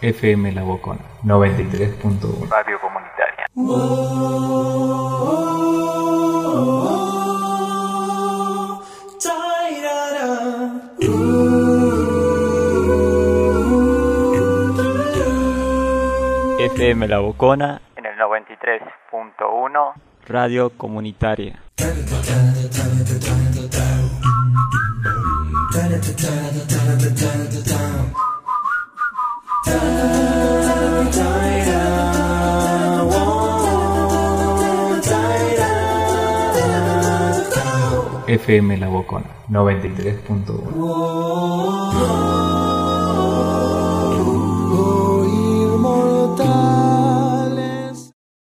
FM La Bocona 93.1 Radio Comunitaria. FM La Bocona En el 93.1 Radio Comunitaria. FM La Bocona 93.1